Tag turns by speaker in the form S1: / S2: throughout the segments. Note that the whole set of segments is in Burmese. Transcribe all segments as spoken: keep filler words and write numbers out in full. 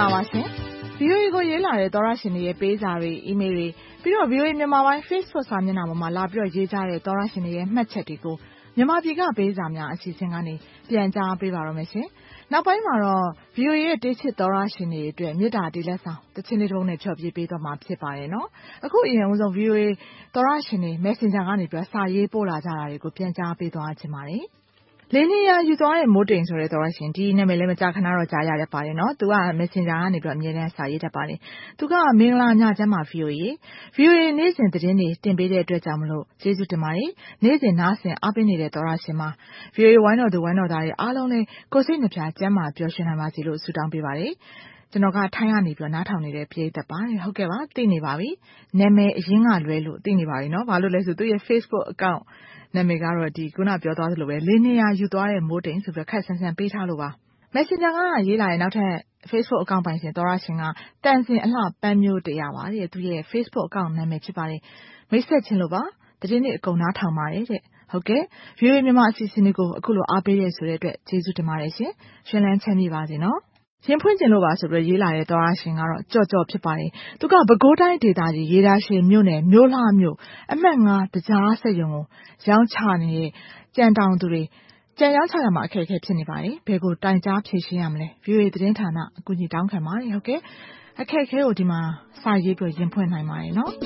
S1: ္ဂလာပါရှင်။ ဗွီအိုအေ ကိုရေးလာတဲ့သောတရှင်တွေရဲ့ပေးစာတွေအီးမေးလ်တွေပြီးတော့ ဗွီအိုအေ မြန်မာပိုင်း Facebook စာမျက်နှာပေါ်မှာလာပြီးတော့ရေးကြတဲ့သောတရှင်တွေရဲ့မှတ်ချက်တွေကိုမြန်မာပြည်ကပေးစာများအစီအစဉ်ကနေပြန်ကြားပေးပါတော့မယ်ရှင်။နောက်ပိုင်းမှာတော့ ဗွီအိုအေ ရဲ့တေးချစ်သောတရှင်တွေအတွက်မေတ္တာတေးလက်ဆောင်တခြင်းလေးတစ်ပုဒ်နဲ့ဖြောပြပေးသွားမှာဖြစ်ပါတယ်နော်။အခုအရင်ဦးဆုံး ဗွီအိုအေ သောတရှင်တွေ Messenger ကနေပြီးစာရေးပို့လာကြတာတွေကိုပြန်ကြားပေးသွားခြင်းပါတယ်။လင်းနေရယူသွားတဲ့မိုးတိမ်ဆိုတဲ့သောတရှင်ဒီနာမည်လည်းမကြာခဏတော့ကြားရတတ်ပါတယ်နော်။သူက Messenger ကနေပြီးအမြဲတမ်းစာရေးတတ်ပါတယ်။သူကမင်္ဂလာညချမ်းပါ ဗွီအိုအေ ဗွီအိုအေနေ့စဉ်သတင်းတွေတင်ပေးတဲ့အတွက်ကြောင့်မလို့ကျေးဇူးတင်ပါတယ်။နေ့စဉ်နားဆင်အားပေးနေတဲ့သောတရှင်မှာ ဗွီအိုအေဝိုင်းတော်သူဝိုင်းတော်သားတွေအားလုံးလည်းကိုယ်စိတ်နှပြကျန်းမာပျော်ရွှင်နိုင်ပါစေလို့ဆုတောင်းပေးပါတယ်။ကျွန်တော်ကထိုင်းကနေပြီးနားထောင်နေတဲ့ပရိသတ်ပါတဲ့ဟုတ်ကဲ့ပါသိနေပါပြီ။နာမည်အရင်းကလွဲလို့သိနေပါပြီနော်။ဘာလို့လဲဆိုသူ့ရဲ့ Facebook accountနာမည်ကတော့ဒီခုနပြောသွားသလိုပဲလင်းနေရယူသွားတဲ့မိုးတိမ်ဆိုပြီးခက်ဆန်းဆန်းပေးထားလို့ပါ။ Messenger ကရေးလာတဲ့နောက်ထပ် Facebook account ပိုင်ရှင်သောတရှင်ကတန်စင်အလှပန်းမျိုးတရားပါတဲ့သူရဲ့ Facebook account နာမည်ဖြစ်ပါတယ်။မိတ်ဆက်ချင်းလို့ပါသတင်းတွေအကုန်နားထောင်ပါတယ်တဲ့ဟုတ်ကဲ့ ဗွီအိုအေ မြန်မာအစီအစဉ်တွေကိုအခုလိုအားပေးရဆိုတဲ့အတွက်ကျေးဇူးတင်ပါတယ်ရှင်။ရှင်လန်းချမ်းမြေ့ပါစေနော်။ရင်ဖွင့်ကျင်လို့ပါဆိုပြီးရေးလာတဲ့သောတရှင်ကတော့ကြော့ကြော့ဖြစ်ပါတယ်။သူကပဲခူးတိုင်းဒေသကြီးရေဒါရှည်မြို့နယ်မြို့လှမြို့အမှတ်ငါးတကြားဆက်ရုံကိုရောင်းချနေတဲ့ကြံတောင်သူတွေကြံရောင်းချရမှာအခက်အခဲဖြစ်နေပါတယ်။ဘယ်ကိုတိုင်ကြားဖြေရှင်းရမလဲ။ ဗွီအိုအေသတင်းဌာနအကူအညီတောင်းခံပါတယ်ဟုတ်ကဲ့အခက်အခဲကိုဒီမှာစာရေးပြီးရင်ဖွင့်နိုင်ပါတယ်နော်။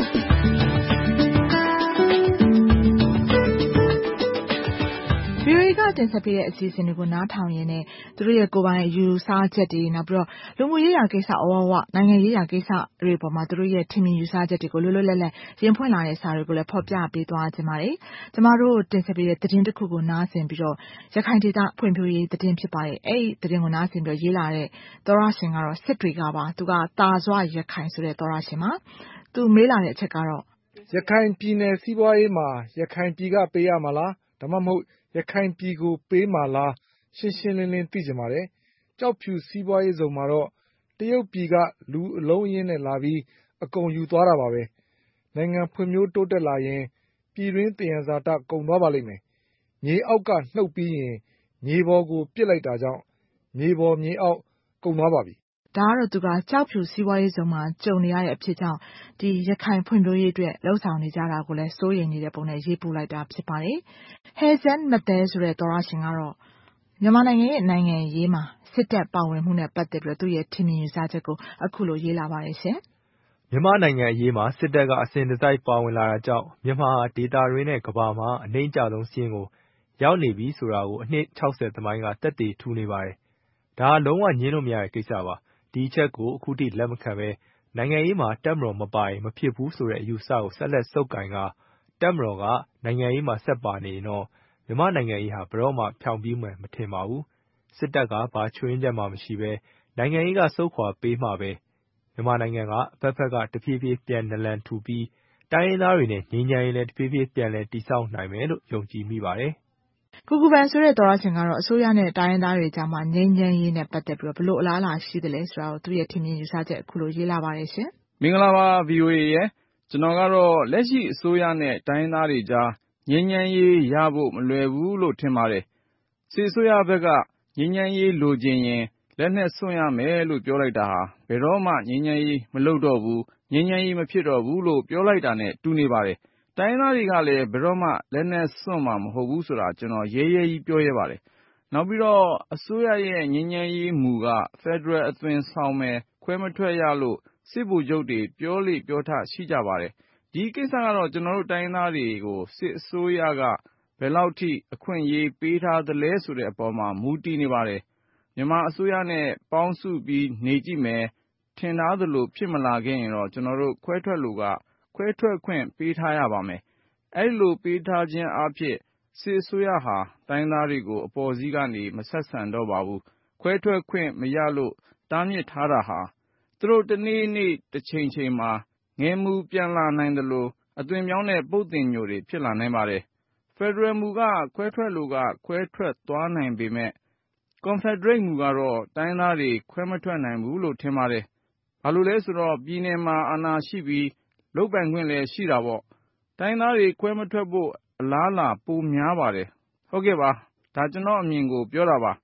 S1: ဗွီအိုအေကတင်ဆက်ပေးတဲ့အစီအစဉ်တွေကိုနားထောင်ရင်းနဲ့သူတို့ရဲ့ကိုယ်ပိုင်ယူဆချက်တွေနောက်ပြီးတော့လူမှုရေးရာကိစ္စအဝဝနိုင်ငံရေးရာကိစ္စတွေပေါ်မှာသူတို့ရဲ့ထင်မြင်ယူဆချက်တွေကိုလွတ်လွတ်လပ်လပ်ရင်ဖွင့်လာတဲ့စာတွေကိုလည်းဖော်ပြပေးသွားကြပါတယ်။ကျမတို့တင်ဆက်ပေးတဲ့သတင်းတစ်ခုကိုနားဆင်ပြီးတော့ရခိုင်ဒေသဖွံ့ဖြိုးရေးသတင်းဖြစ်ပါတယ်။အဲ့ဒီသတင်းကိုနားဆင်ပြီးတော့ရေးလာတဲ့သောရရှင်ကတော့စစ်တွေကပါသူကတာစွာရခိုင်ဆိုတဲ့သောရရှင်ပါ။သူမေးလာတဲ့အချက်ကတော့
S2: ရခိုင်ပြည်နယ်စီးပွားရေးမှာရခိုင်ပြည်ကပေးရမှာလားဒါမှမဟုတ်ရခိုင်ပြည်ကိုပေးမှာလားရှင်းရှင်းလင်းလင်းသိချင်ပါတယ်။ကျောက်ဖြူစီးပွားရေးဆောင်မှာတော့တရုတ်ပြည်ကလူအလုံးအရင်းနဲ့လာပြီးအကုန်ယူသွားတာပါပဲ။နိုင်ငံဖွံ့ဖြိုးတိုးတက်လာရင်ပြည်တွင်းသယံဇာတကုန်သွားပါလိမ့်မယ်။မြေအောက်ကနှုတ်ပြီးရင်မြေပေါ်ကိုပစ်လိုက်တာကြောင့်မြေပေါ်မြေအောက်ကုန်သွားပါပြီ
S1: ။ဒါကတော့သူကကြောက်ဖြူစီးပွားရေးဆောင်မှာကြုံနေရတဲ့အဖြစ်ကြောင့်ဒီရခိုင်ဖွံ့ဖြိုးရေးအတွက်လှုပ်ဆောင်နေကြတာကိုလည်းစိုးရိမ်နေတဲ့ပုံနဲ့ရေးပို့လိုက်တာဖြစ်ပါတယ်။ Hazen မတဲဆိုတဲ့သောရရှင်ကတော့မြန်မာနိုင်ငံရဲ့နိုင်ငံရေးမှာစစ်တပ်ပါဝင်မှုနဲ့ပတ်သက်ပြီးသူ့ရဲ့ထင်မြင်ယူဆချက်ကိုအခုလိုရေးလာပါတယ်ရှင်
S3: ။မြန်မာနိုင်ငံအရေးမှာစစ်တပ်ကအစဉ်တစိုက်ပါဝင်လာတာကြောင့်မြန်မာဒေသတွင်းနဲ့ကမ္ဘာမှာအနှိမ့်ကျဆုံးစီးရင်ကိုရောက်နေပြီဆိုတာကိုအနှစ်၆၀သမိုင်းကတက်တည်ထူနေပါတယ်။ဒါလုံးဝညင်းလို့မရတဲ့ကိစ္စပါ။ဒီအချက်ကိုအခုထိလက်မခံပဲနိုင်ငံရေးမှာတပ်မတော်မပါရင်မဖြစ်ဘူးဆိုတဲ့အယူအဆကိုဆက်လက်ဆုပ်ကိုင်ကတပ်မတော်ကနိုင်ငံရေးမှာဆက်ပါနေရင်တော့မြန်မာနိုင်ငံရေးဟာဘယ်တော့မှဖြောင့်ပြီးမယ်မထင်ပါဘူး။စစ်တပ်ကဘာချွင်းချက်မှမရှိပဲနိုင်ငံရေးကစုခွာပေးမှပဲမြန်မာနိုင်ငံကအဖက်ဖက်ကတဖြည်းဖြည်းပြန်နလန်ထူပြီးတိုင်းရင်းသားတွေနဲ့ငြိမ်းချမ်းရေးလည်းတဖြည်းဖြည်းပြန်လည်တည်ဆောက်နိုင်မယ်လို့ယုံကြည်မိပါတယ်
S1: ။ကူကူပန်ဆိုတဲ့သောရရှင်ကတော့အစိုးရနဲ့တိုင်းရင်းသားတွေကြားမှာငြိမ်းချမ်းရေးနဲ့ပတ်သက်ပြီးဘလို့အလားအလာရှိသလဲဆိုတာကိုသူ့ရဲ့ထင်မြင်ယူဆချက်အခုလိုရေးလာပါတယ်ရှင်
S4: ။မင်္ဂလာပါ ဗွီအိုအေ ရဲ့ကျွန်တော်ကတော့လက်ရှိအစိုးရနဲ့တိုင်းရင်းသားတွေကြားငြိမ်းချမ်းရေးရဖို့မလွယ်ဘူးလို့ထင်ပါတယ်။စစ်အစိုးရဘက်ကငြိမ်းချမ်းရေးလိုချင်ရင်လက်နက်စွန့်ရမယ်လို့ပြောလိုက်တာဟာဘယ်တော့မှငြိမ်းချမ်းရေးမလုပ်တော့ဘူးငြိမ်းချမ်းရေးမဖြစ်တော့ဘူးလို့ပြောလိုက်တာနဲ့တူနေပါတယ်။တိုင်းရင်းသားတွေကလည်းဘယ်တော့မှလက်နက်စွန့်မှာမဟုတ်ဘူးဆိုတာကျွန်တော်ရဲရဲကြီးပြောရဲပါတယ်။နောက်ပြီးတော့အစိုးရရဲ့ငြိမ်းချမ်းရေးမူကဖက်ဒရယ်အသွင်ဆောင်မယ်ခွဲမထွက်ရလို့စစ်ဗိုလ်ချုပ်တွေပြောလေပြောထရှိကြပါတယ်။ဒီကိစ္စကတော့ကျွန်တော်တို့တိုင်းရင်းသားတွေကိုစစ်အစိုးရကဘယ်လောက်ထိအခွင့်အရေးပေးထားသလဲဆိုတဲ့အပေါ်မှာမူတည်နေပါတယ်။မြန်မာအစိုးရနဲ့ပေါင်းစုပြီးနေကြည့်မယ်ထင်ထားသလိုဖြစ်မလာခဲ့ရင်တော့ကျွန်တော်တို့ခွဲထွက်လို့ကခွဲထွက်ခွင့်ပေးထားရပါမယ်။အဲဒီလိုပေးထားခြင်းအဖြစ်စစ်အစိုးရဟာတိုင်းသားတွေကိုအပေါ်စီးကနေမဆက်ဆံတော့ပါဘူး။ခွဲထွက်ခွင့်မရလို့တားမြစ်ထားတာဟာသူတို့တနေ့နေ့တစ်ချိန်ချိန်မှာငယ်မူပြန်လာနိုင်သလိုအသွင်ပြောင်းတဲ့ပုတ်သင်ညိုတွေဖြစ်လာနိုင်ပါတယ်။ဖက်ဒရယ်မူကခွဲထွက်လို့ကခွဲထွက်သွားနိုင်ပေမဲ့ကွန်ဖက်ဒရိတ်မူကတော့တိုင်းသားတွေခွဲမထွက်နိုင်ဘူးလို့ထင်ပါတယ်။ဘာလို့လဲဆိုတော့ပြည်နယ်မှာအာဏာရှိပြီးလုပ်ပိုင်ခွင့်လည်းရှိတာပေါ့။တိုင်းသားတွေခွဲမထွက်ဖို့အလားအလာပိုများပါတယ်။ဟုတ်ကဲ့ပါဒါကျွန်တော်အမြင်ကိုပြောတာပါ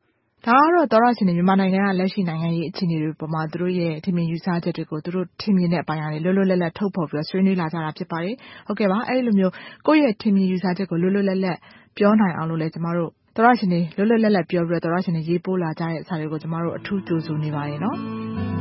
S1: ဒါကတော့သောရရှင်တွေမြန်မာနိုင်ငံကလက်ရှိနိုင်ငံရေးအခြေအနေတွေပေါ်မှာသူတို့ရဲ့ထင်မြင်ယူဆချက်တွေကိုသူတို့ထင်မြင်တဲ့အပိုင်းအရာတွေလွတ်လွတ်လပ်လပ်ထုတ်ဖော်ပြီးဆွေးနွေးလာကြတာဖြစ်ပါတယ်။ဟုတ်ကဲ့ပါအဲ့လိုမျိုးကိုယ့်ရဲ့ထင်မြင်ယူဆချက်ကိုလွတ်လွတ်လပ်လပ်ပြောနိုင်အောင်လို့လည်းကျမတို့သောရရှင်တွေလွတ်လွတ်လပ်လပ်ပြောပြီးတော့သောရရှင်တွေရေးပို့လာကြတဲ့စာတွေကိုကျမတို့အထူးကြိုဆိုနေပါတယ်နော်။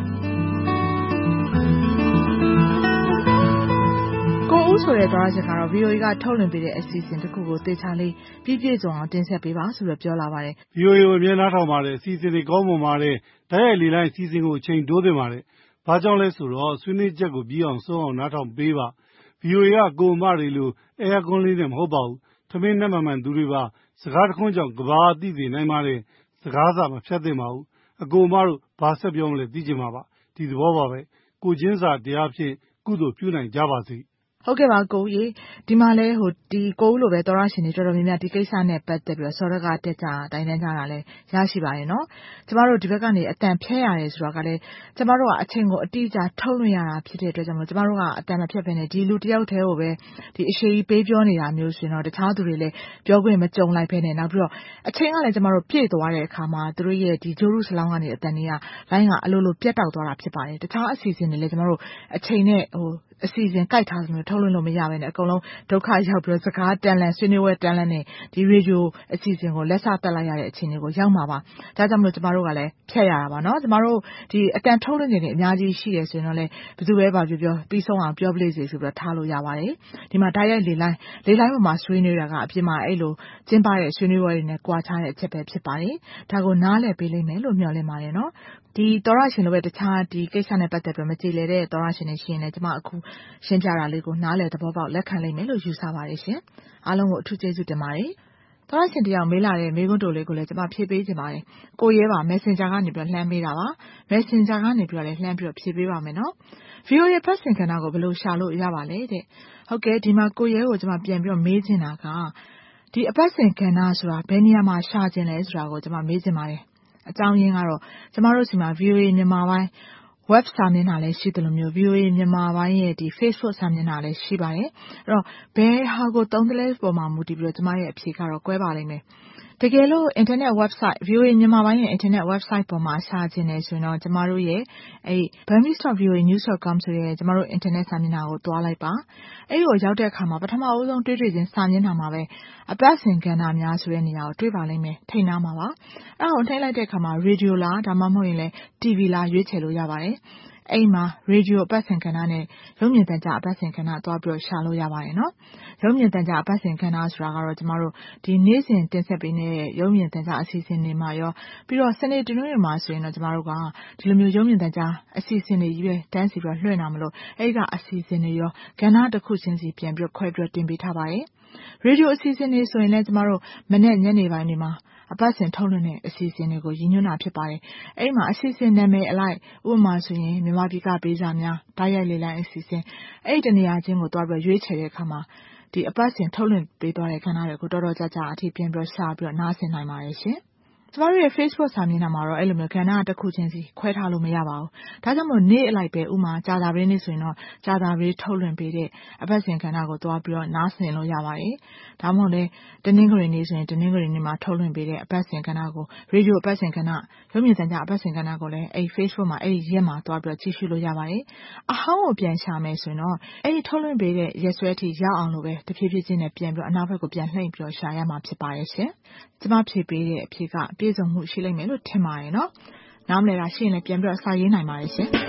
S1: ကိုဦးဆိုတဲ့သောရရှင်ကတော့ ဗီအိုအေ ကထုတ်လွှင့်ပေးတဲ့အစီအစဉ်တစ်ခုကိုသေချာလေးပြည့်ပြည့်စုံအောင်တင်ဆက်ပေးပါဆိုပြီးပြောလာပါတယ်။
S5: ဗီအိုအေ ကိုအမြဲနားထောင်ပါတယ်အစီအစဉ်တွေကောင်းမွန်ပါတယ်တိုက်ရိုက်လေလိုင်းအစီအစဉ်ကိုအချိန်တိုးတင်ပါတယ်။ဘာကြောင့်လဲဆိုတော့ဆွေးနွေးချက်ကိုပြီးအောင်ဆုံးအောင်နားထောင်ပေးပါ။ ဗီအိုအေ ကကိုအမတွေလိုအဲယာကွန်းလေးနဲ့မဟုတ်ပါဘူး။ထမင်းနဲ့မှန်မှန်သူတွေပါစကားတခွန်းကြောင့်ကဘာသိစေနိုင်ပါတယ်။စကားစာမဖြတ်သင့်ပါဘူး။အကိုအမတို့ဘာဆက်ပြောမလဲသိချင်ပါပါ။ဒီသဘောပါပဲ။ကိုချင်းစာတရားဖြင့်ကုသိုလ်ပြုနိုင်ကြပါစေ။
S1: ဟုတ်ကဲ့ပါကိုကြီးဒီမှာလဲဟိုဒီကိုဦးလိုပဲသောရရှင်တွေတော်တော်များများဒီကိစ္စနဲ့ပတ်သက်ပြီးတော့စောရကတက်ကြတိုင်တန်းကြတာလဲရရှိပါတယ်နော်ကျမတို့ဒီဘက်ကနေအတန်ဖြဲရတယ်ဆိုတော့ကလည်းကျမတို့ကအချိန်ကိုအတိအကျထုတ်လွှင့်ရတာဖြစ်တဲ့အတွက်ကြောင့်မို့ကျမတို့ကအတန်မဖြတ်ဘဲနဲ့ဒီလူတယောက်တည်းကိုပဲဒီအရှိကြီးပေးပြောနေတာမျိုးဆိုရင်တော့တခြားသူတွေလည်းပြောခွင့်မကြုံလိုက်ဘဲနဲ့နောက်ပြီးတော့အချိန်ကလည်းကျမတို့ပြည့်သွားတဲ့အခါမှာသူတို့ရဲ့ဒီဂျိုရုစလောင်းကနေအတန်တွေကလိုင်းကအလိုလိုပြတ်တောက်သွားတာဖြစ်ပါတယ်တခြားအစီအစဉ်တွေလည်းကျမတို့အချိန်နဲ့ဟိုအစီအစဉ်ကြိုက်ထားသလိုထုတ်လွှင့်လို့မရဘဲနဲ့အကုန်လုံးဒုက္ခရောက်ပြီးစကားတန်လန်ဆွေးနွေးပွဲတန်လန်နဲ့ဒီရေဒီယိုအစီအစဉ်ကိုလက်ဆတက်လိုက်ရတဲ့အခြေအနေကိုရောက်မှာပါဒါကြောင့်မလို့ကျမတို့ကလည်းဖြတ်ရတာပါเนาะကျမတို့ဒီအတန်ထုတ်လွှင့်နေတဲ့အများကြီးရှိတယ်ဆိုရင်တော့လည်းဘယ်သူပဲပါပြောပြောပြီးဆုံးအောင်ပြောပလေးစေဆိုပြီးတော့ထားလို့ရပါတယ်ဒီမှာတိုက်ရိုက်လေလိုင်းလေလိုင်းပေါ်မှာဆွေးနွေးတာကအပြင်မှာအဲ့လိုကျင်းပတဲ့ဆွေးနွေးပွဲတွေနဲ့ကြွားချတဲ့အချက်ပဲဖြစ်ပါတယ်ဒါကိုနားလည်ပေးလိမ့်မယ်လို့မျှော်လင့်ပါတယ်เนาะဒီသောရရှင်လိုပဲတခြားဒီကိစ္စနဲ့ပတ်သက်ပြီးမကြည်လည်တဲ့သောရရှင်တွေရှိရင်လည်းကျမအခုရှင်းပြတာလေးကိုနားလည်သဘောပေါက်လက်ခံလိမ့်မယ်လို့ယူဆပါတယ်ရှင်အားလုံးကိုအထူးကျေးဇူးတင်ပါတယ်သောရရှင်တယောက်မေးလာတဲ့မေးခွန်းတိုလေးကိုလည်းကျမဖြေပေးခြင်းပါတယ်ကိုရဲပါ Messenger ကနေပြီးလှမ်းပေးတာပါ Messenger ကနေပြီးလည်းလှမ်းပြီးဖြေပေးပါမယ်နော် ဗီအိုအေ ပတ်စင်ကဏ္ဍကိုဘယ်လိုရှာလို့ရပါလဲတဲ့ဟုတ်ကဲ့ဒီမှာကိုရဲကိုကျမပြန်ပြီးမေးချင်တာကဒီအပတ်စင်ကဏ္ဍဆိုတာဘယ်နေရာမှာရှာခြင်းလဲဆိုတာကိုကျမမေးချင်ပါတယ်အကြောင်းရင်းကတော့ကျမတို့စီမှာ ဗီအိုအေ မြန်မာပိုင်း web စာမျက်နှာလည်းရှိတယ်လို့မျိုး ဗီအိုအေ မြန်မာပိုင်းရဲ့ဒီ Facebook စာမျက်နှာလည်းရှိပါတယ်အဲ့တော့ဘယ်ဟာကိုသုံးသလဲပေါ်မှာမူတည်ပြီးတော့ကျမရဲ့အဖြေကတော့ကွဲပါလိမ့်မယ်တကယ်လို့ internet website ဗီအိုအေ မြန်မာပိုင်းရဲ့ internet website ပေါ်မှာရှာခြင်းနေဆိုရင်တော့ကျမတို့ရဲ့အဲ့ burmese dot v o a news dot com ဆိုတဲ့ကျမတို့ internet စာမျက်နှာကိုတွားလိုက်ပါအဲ့ဒီကိုရောက်တဲ့အခါမှာပထမအဆုံးတွေ့တွေ့ချင်းစာမျက်နှာမှာပဲအပတ်စဉ်ကဏ္ဍများဆိုတဲ့နေရာကိုတွေ့ပါလိမ့်မယ်ထိတ်နာမှာပါအဲ့ဒါကိုထိတ်လိုက်တဲ့အခါမှာ radio လားဒါမှမဟုတ်ရင်လည်း တီဗီ လားရွေးချယ်လို့ရပါတယ်အဲ့မှာ radio အပတ်စဉ်ကဏ္ဍနဲ့ရုပ်မြင်သံကြားအပတ်စဉ်ကဏ္ဍတွားပြီးရှာလို့ရပါတယ်နော်ရုပ်မြင်သံကြားအပတ်စဉ်ကဏ္ဍဆိုတာကတော့ကျမတို့ဒီနေ့စဉ်တင်ဆက်ပေးနေတဲ့ရုပ်မြင်သံကြားအစီအစဉ်တွေမှာရောပြီးတော့စနေတနင်္ဂနွေမှာဆိုရင်တော့ကျမတို့ကဒီလိုမျိုးရုပ်မြင်သံကြားအစီအစဉ်တွေကြီးပဲတန်းစီပြီးလွှင့်တာမလို့အဲ့ဒီကအစီအစဉ်တွေရောကဏ္ဍတစ်ခုချင်းစီပြန်ပြီးခွဲပြီးတင်ပေးထားပါတယ်ရေဒီယိုအစီအစဉ်တွေဆိုရင်လည်းကျမတို့မနေ့ညနေပိုင်းတွေမှာအပတ်စဉ်ထုတ်လွှင့်တဲ့အစီအစဉ်တွေကိုရည်ညွှန်းတာဖြစ်ပါတယ်။အဲ့မှာအစီအစဉ်နာမည်အလိုက်ဥပမာဆိုရင်မြန်မာပြည်ကပေးစာများဓာတ်ရိုက်လေလိုင်းအစီအစဉ်အဲ့ဒီတနေရာချင်းကိုတွားပြီးရွေးချယ်တဲ့အခါမှာဒီအပတ်စဉ်ထုတ်လွှင့်ပေးသွားတဲ့ခဏတွေကိုတော်တော်ကြာကြာအထိပြန်ပြီးရှာပြီးတော့နားဆင်နိုင်ပါတယ်ရှင်။ကျမတို့ရဲ့ Facebook စာမျက်နှာမှာတော့အဲ့လိုမျိုးကဏ္ဍတစ်ခုချင်းစီခွဲထားလို့မရပါဘူး။ဒါကြောင့်မို့နေ့အလိုက်ပဲဥမာကြာတာပရင်းနေ့ဆိုရင်တော့ကြာတာပရင်းထုတ်လွှင့်ပေးတဲ့အပတ်စဉ်ကဏ္ဍကိုတွားပြီးတော့နားဆင်လို့ရပါတယ်။ဒါမှမဟုတ်လေတနင်္ဂနွေနေ့ဆိုရင်တနင်္ဂနွေနေ့မှာထုတ်လွှင့်ပေးတဲ့အပတ်စဉ်ကဏ္ဍကိုရေဒီယိုအပတ်စဉ်ကဏ္ဍရုပ်မြင်သံကြားအပတ်စဉ်ကဏ္ဍကိုလည်းအဲ့ Facebook မှာအဲ့ဒီရက်မှာတွားပြီးတော့ကြည့်ရှုလို့ရပါတယ်။အဟောင်းကိုပြန်ရှာမယ်ဆိုရင်တော့အဲ့ဒီထုတ်လွှင့်ပေးတဲ့ရက်စွဲအထိရောက်အောင်လို့ပဲတဖြည်းဖြည်းချင်းနဲ့ပြန်ပြီးတော့အနောက်ဘက်ကိုပြန်လှည့်ပြီးတော့ရှာရမှာဖြစ်ပါတယ်ရှင်။ကျမဖြေပေးတဲ့အဖြေကပြည့်စုံမှုရှိလိမ့်မယ်လို့ထင်ပါတယ်နော်။နားမလည်တာရှိရင်လည်းပြန်ပြီးတော့စာရေးနိုင်ပါတယ်ရှင်။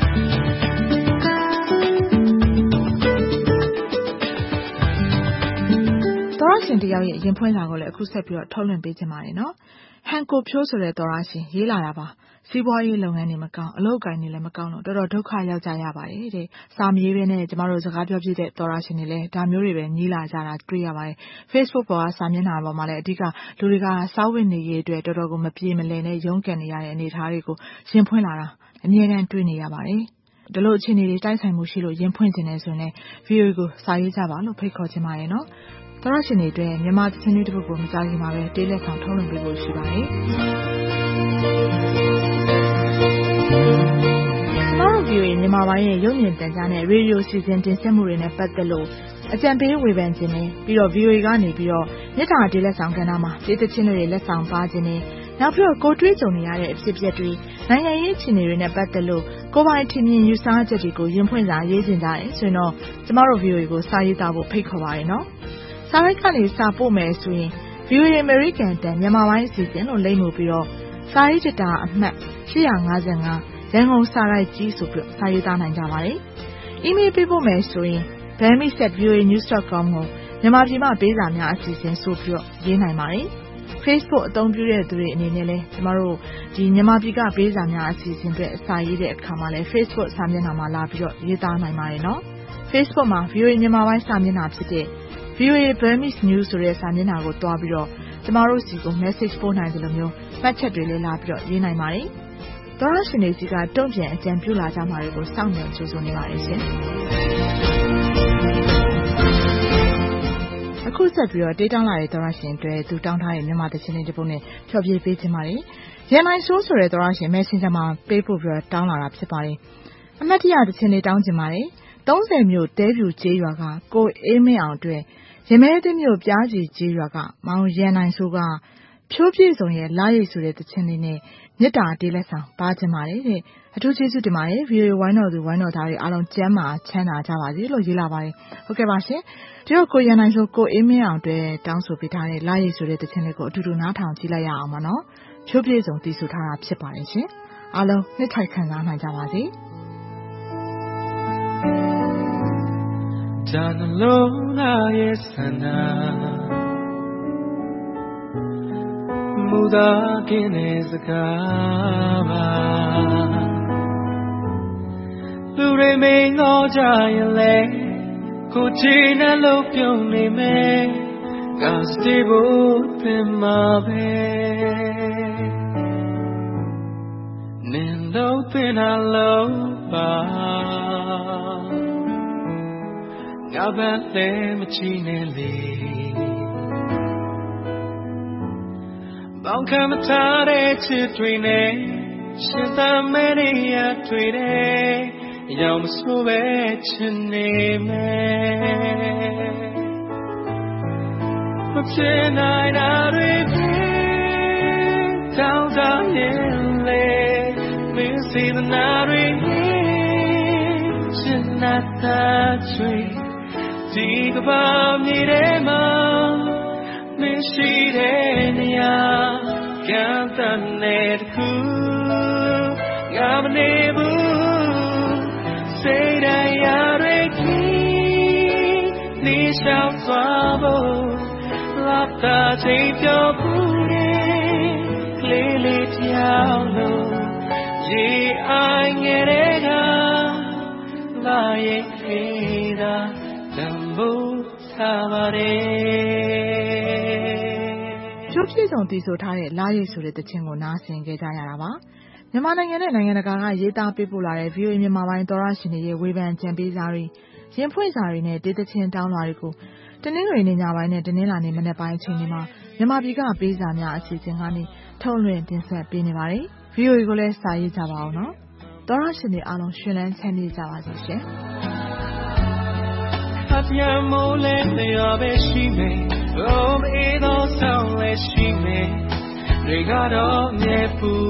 S1: သောရရှင်တယောက်ရဲ့ရင်ဖွင့်စာကိုလည်းအခုဆက်ပြီးတော့ထုတ်လွှင့်ပေးချင်ပါတယ်နော်။ဟန်ကိုဖြိုးဆိုတဲ့သောရရှင်ရေးလာတာပါ။စီးပွားရေးလုပ်ငန်းတွေမကောင်းအလုပ်အကိုင်တွေလည်းမကောင်းလို့တော်တော်ဒုက္ခရောက်ကြရပါတယ်တဲ့။စာမရေးဘဲနဲ့ကျမတို့စကားပြောပြတဲ့သောရရှင်တွေလည်းဒါမျိုးတွေပဲညီးလာကြတာတွေ့ရပါတယ်။ Facebook ပေါ်ကစာမျက်နှာပေါ်မှာလည်းအဓိကလူတွေကစာဝတ်နေရေးအတွက်တော်တော်ကိုမပြေမလည်နဲ့ရုန်းကန်နေရတဲ့အနေအထားတွေကိုရင်ဖွင့်လာတာအမြဲတမ်းတွေ့နေရပါတယ်။ဒီလိုအခြေအနေတွေတိုက်ဆိုင်မှုရှိလို့ရင်ဖွင့်နေတယ်ဆိုရင် ဗီအိုအေ ကိုစာရေးကြပါလို့ဖိတ်ခေါ်ချင်ပါတယ်နော်။သောရရှင်တွေအတွက်မြန်မာသင်းလေးတစ်ပုဒ်ကိုမကြားခင်မှာပဲတေးလက်ဆောင်ထုတ်လွှင့်ပေးဖို့ရှိပါတယ်။ကျမတို့ ဗီအိုအေ မြန်မာပိုင်းရဲ့ရုပ်မြင်သံကြားနဲ့ရေဒီယိုစီစဉ်တင်ဆက်မှုတွေနဲ့ပတ်သက်လို့အကြံပေးဝေဖန်ခြင်းနဲ့ပြီးတော့ ဗီအိုအေ ကနေပြီးတော့မြစ်တာတေးလက်ဆောင်ကဏ္ဍမှာတေးသချင်းတွေလက်ဆောင်ပါခြင်းနဲ့နောက်ပြီးတော့ကိုတွေးကြုံနေရတဲ့အဖြစ်အပျက်တွေနိုင်ငံရေးအခြေအနေတွေနဲ့ပတ်သက်လို့ကိုပိုင်ထင်မြင်ယူဆချက်တွေကိုရင်ဖွင့်စာရေးချင်ကြတယ်ဆိုရင်တော့ကျမတို့ ဗီအိုအေ ကိုစာရေးသားဖို့ဖိတ်ခေါ်ပါရနော်စာရိုက်ကနေစာပို့မယ်ဆိုရင် ဗီအိုအေ American တန်မြန်မာပိုင်းအစီအစဉ်လို့လိမ့်မှုပြီးတော့စာရေးချတာအမှတ်၈၅၅ရန်ကုန်စာရိုက်ကြီးဆိုပြီးစာရေးသားနိုင်ကြပါတယ်။ အီးမေးလ်ပေးပို့မယ်ဆိုရင် burmese at v o a news dot com ကိုမြန်မာပြည်မှာပေးစာများအစီအစဉ်ဆိုပြီးတော့ရေးနိုင်ပါတယ်။ Facebook အသုံးပြုတဲ့သူတွေအနေနဲ့လည်းကျမတို့ဒီမြန်မာပြည်ကပေးစာများအစီအစဉ်တွေအစာရေးတဲ့အခါမှာလည်း Facebook စာမျက်နှာမှာလာပြီးတော့ရေးသားနိုင်ပါတယ်နော်။ Facebook မှာ ဗီအိုအေ မြန်မာပိုင်းစာမျက်နှာဖြစ်တဲ့ ဗီအိုအေ Burmese News ဆိုတဲ့စာမျက်နှာကိုတွားပြီးတော့ကျမတို့စီကို message ပို့နိုင်တယ်လို့မျိုးမှတ်ချက်တွေလည်းလာပြီးတော့ရေးနိုင်ပါတယ်။သောရရှင်တွေစီကတုံ့ပြန်အကြံပြုလာကြမှာတွေကိုစောင့်မျှော်ကြိုးစားနေပါတယ်ရှင်။အခုဆက်ပြီးတော့တေးတောင်းလာတဲ့သောရရှင်တွေသူတောင်းထားတဲ့မြန်မာသချင်းလေးတစ်ပုဒ်နဲ့ဖြောပြပေးခြင်းပါတယ်။ရန်နိုင်ဆိုးဆိုတဲ့သောရရှင် Messenger မှာပေးပို့ပြီးတော့တောင်းလာတာဖြစ်ပါတယ်။အမှတ်တရသချင်းလေးတောင်းခြင်းပါတယ်။သုံးဆယ်မြို့တဲပြူကျေးရွာကကိုအေးမင်းအောင်အတွက်ရမဲသိမြို့ပြားကြီးကျေးရွာကမောင်ရန်နိုင်ဆိုးကဖြိုးပြည့်စုံရဲ့လာရိတ်ဆိုတဲ့သချင်းလေးနဲ့မြစ်တာတေးလက်ဆောင်ပါခြင်းပါတယ်တဲ့အထူးကျေးဇူးတင်ပါတယ် ဗီအိုအေ ဝိုင်းတော်သူဝိုင်းတော်သားတွေအားလုံးကျမ်းမာချမ်းသာကြပါစေလို့ရေးလာပါတယ်ဟုတ်ကဲ့ပါရှင်ဒီတော့ကိုရန်နိုင်ဆိုကိုအေးမင်းအောင်အတွက်တောင်းဆိုပေးထားတဲ့လာရိတ်ဆိုတဲ့သချင်းလေးကိုအတူတူနားထောင်ကြည့်လိုက်ရအောင်ပါနော်ဖြိုးပြည့်စုံတည်ဆိုထားတာဖြစ်ပါတယ်ရှင်အားလုံးနှစ်ထိုက်ခံစားနိုင်ကြပါစေ
S6: ဒါနှလုံးသားရဲ့ဆန္ဒမူသာကင်းတဲ့စကားပါလူတွေမင်းငေါ်ကြရင်လေကိုချီနဲ့လုံးပြုံးနေမယ်ကစတီဖို့ပင်မှာပဲနင်လုံးပင်အလုံးပါငါပဲလည်းမချီနဲ့လေဘောင်ခံမထားတဲ့ချစ်တွေနဲ့ရှင်သာမဲနေရတွေ့တယ်ရောင်မဆိုးပဲချင်နေမယ်မဖြစ်နိုင်တာတွေဖြစ်တောင်းတရင်လေမင်းစီtheနာတွေချင်နာတာချွေဒီကဘာမြေထဲမှာမရှိတဲ့နေရာကံတန်တဲ့ခုငါမနေဘူးစိတ်တရားတွေကြီးနေရှောင်သွားဖို့လာတာချိန်ပြောဘူးလေလေးလေးပြောင်းလို့ရေအိုင်ငယ်တဲ့ကလာရဲ့ခေတာတံဖို့ထားပါတယ်
S1: ဖြိုးပြည့်စုံတည်ဆိုထားတဲ့လာရိတ်ဆိုတဲ့သချင်းကိုနားဆင်ကြကြရတာပါမြန်မာနိုင်ငံနဲ့နိုင်ငံတကာကရေးသားပေးပို့လာတဲ့ ဗီအိုအေ မြန်မာပိုင်းသောရရှင်တွေရဲ့ဝေဖန်ကြံပေးစာတွေရင်ဖွင့်စာတွေနဲ့ဒေသချင်းတောင်းလာတွေကိုတနင်္ဂနွေနေ့ညပိုင်းနဲ့တနင်္လာနေ့မနက်ပိုင်းအချိန်တွေမှာမြန်မာပြည်ကပေးစာများအစီအစဉ်ကနေထုတ်လွှင့်တင်ဆက်ပေးနေပါတယ် ဗီအိုအေ ကိုလည်းစာရေးကြပါအောင်နော်သောရရှင်တွေအားလုံးရှင်လန်းချမ်းမြေ့ကြပါစေရှင်
S6: အပြာမိုးလဲလျော်ပဲရှိမယ်အိုးမေးသောဆောင်လဲရှိမယ်တွေကတော့မြဲပူ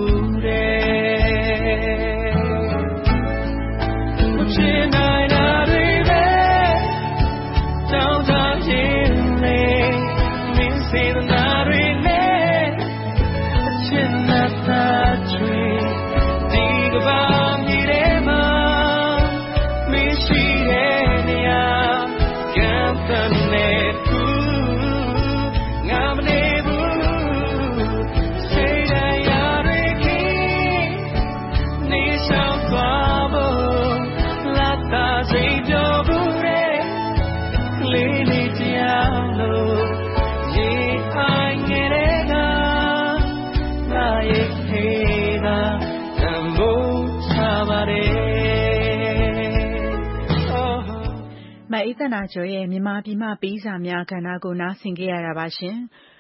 S6: တယ်မဖြစ်နိုင်တာတွေပဲတောင်းတရင်လေမင်းစေတနာတွေနဲ့ချင်နာတာချွေဒီကဘာမြေထဲမှာမရှိတဲ့နေရာကံတန်တဲ့ခုငါမနေဘူးစိတ်တရားတွေကြီးနေဆောင်သွားဖို့လာတာစိတ်ပြောဘူးလေလေးလေးတရားလို့ရေအိုင်ငယ်တဲ့ကလာရဲ့ခေတာတံဖို့ထားပါတယ်
S7: မအေးသနာကျော်ရဲ့မြန်မာပြည်မှာပေးစာများကဏ္ဍကိုနားဆင်ကြရတာပါရှင်။